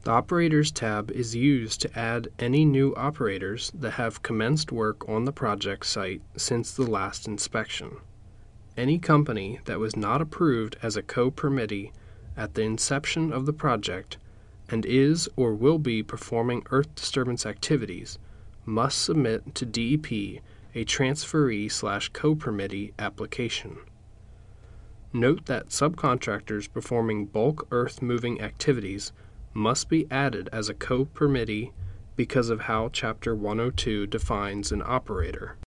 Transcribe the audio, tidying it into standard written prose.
The Operators tab is used to add any new operators that have commenced work on the project site since the last inspection. Any company that was not approved as a co-permittee at the inception of the project and is or will be performing earth disturbance activities must submit to DEP a transferee/co-permittee application. Note that subcontractors performing bulk earth moving activities must be added as a co-permittee because of how Chapter 102 defines an operator.